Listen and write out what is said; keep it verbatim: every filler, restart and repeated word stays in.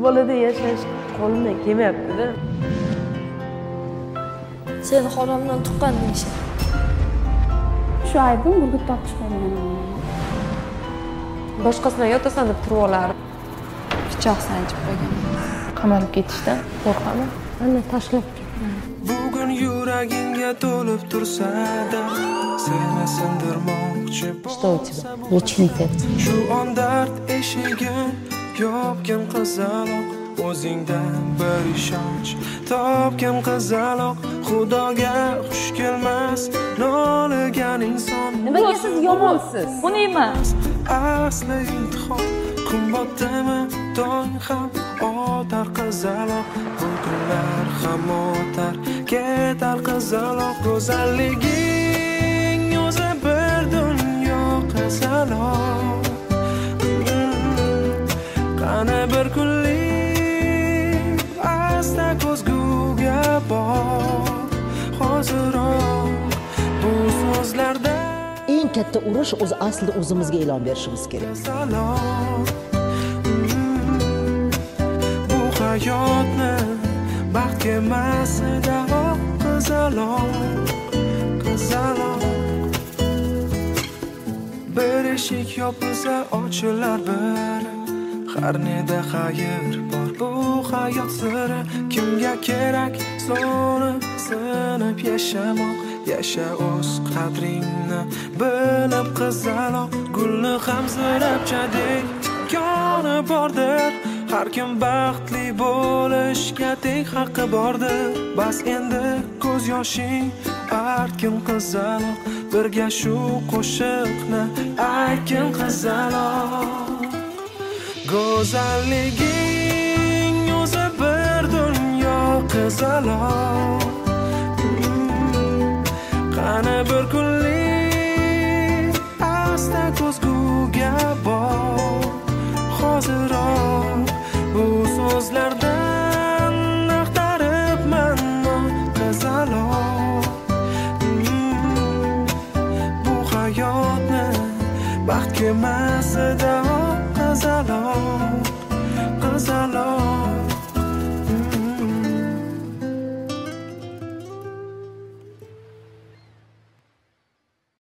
bolada yashash qo'limdan kelmayapti-da. Sen haromdan tuqqan deysan. Shu aybim burgut topib qo'ygan. Boshqasidan yotasan deb turib olar. Pichoq sanchib qo'ygan. Qamalib ketishdan qo'rqaman. Ana tashlab ketdim. Bugun yuragingga to'lib tursa-da, seni sindirmoqchi bo'lsa, lechnika. Shu on dard eshigin yopgin qizaloq, o'zingdan bir ishonch topgin qizaloq, xudoga xush kelmas noligan inson. Nimaga siz yomonsiz? Buni emas. Asli intihon kun botdimi tong ham otar qizaloq, bu kunlar ham o'tar ketar qizaloq, go'zalliging o'zi bir dunyo qizaloq. Qani bir kunlik asta ko'zguga bor, hoziroq bu so'zlarda eng katta urush o'z aslida o'zimizga e'lon berishimiz kerak. Bu hayotni baxtga emasida qizaloq, qizaloq. Bir eshik yopilsa ochilar bir, har neda xayr bor bu hayot siri. Kimga kerak so'ni sinib yashamoq, yasha o'z qadringni bilib qizaloq. Gulni ham zirabchadek tikoni bordir, har kim baxtli bo'lishga teng haqqi bordir. Bas endi ko'z yoshing artgin qizaloq, birga shu qo'shiqni aytgin qizaloq. Go'zalliging o'zi bir dunyo qizaloq. Qani bir kunlik asta ko'zguga bor, hoziroq bu so'zlardan axtaribman qizaloq. Bu hayotni baxtga emasida